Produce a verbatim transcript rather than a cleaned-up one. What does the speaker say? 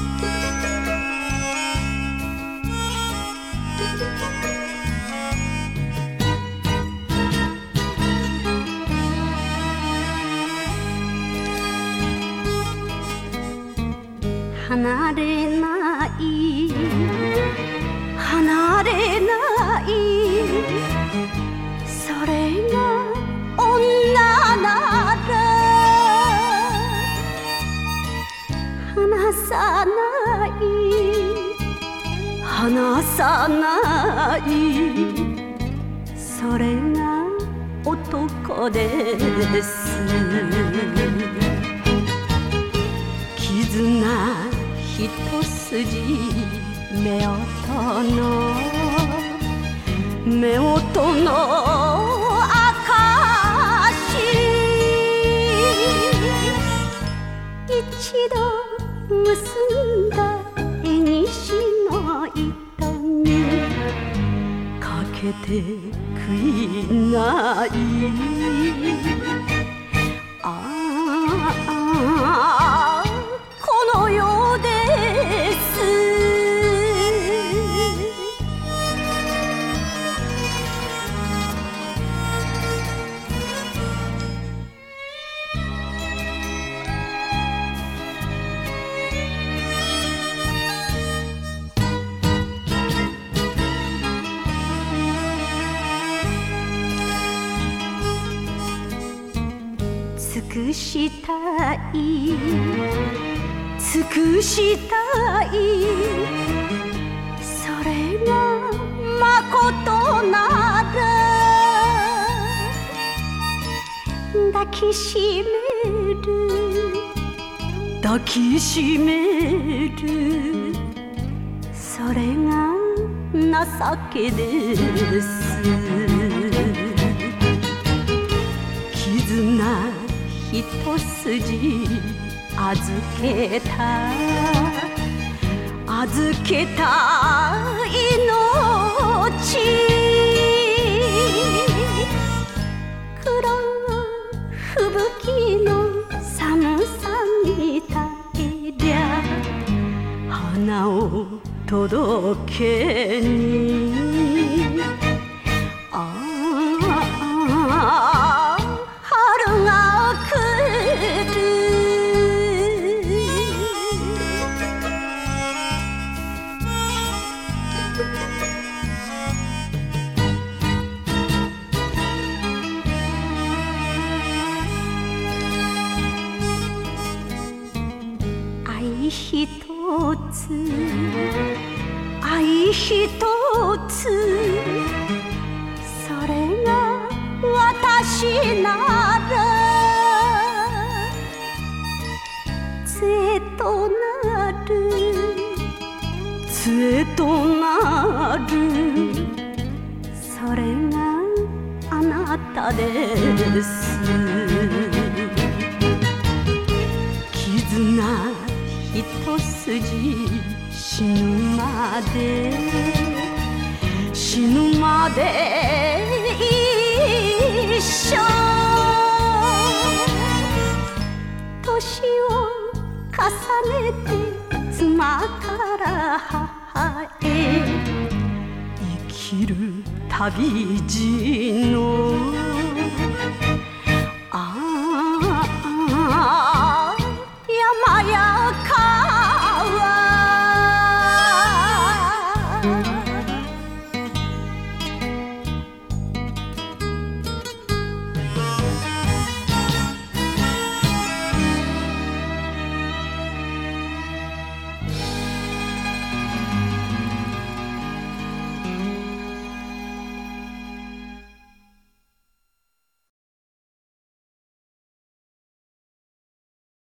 離れない離れないそれが女なら離さない離さないそれが男です絆一筋夫婦の夫婦の証一度結んだ縁の糸にかけて悔いないああこの世です尽くしたい尽くしたいそれがまことなら抱きしめる抱きしめるそれが情けです絆一筋預けた預けた命黒吹雪の寒さに耐えりゃ花を届けにああ春が来る愛ひとつ愛ひとつそれが私なら杖となる杖となるそれがあなたです絆一筋死ぬまで死ぬまで一緒年を重ねて妻から母へ生きる旅路の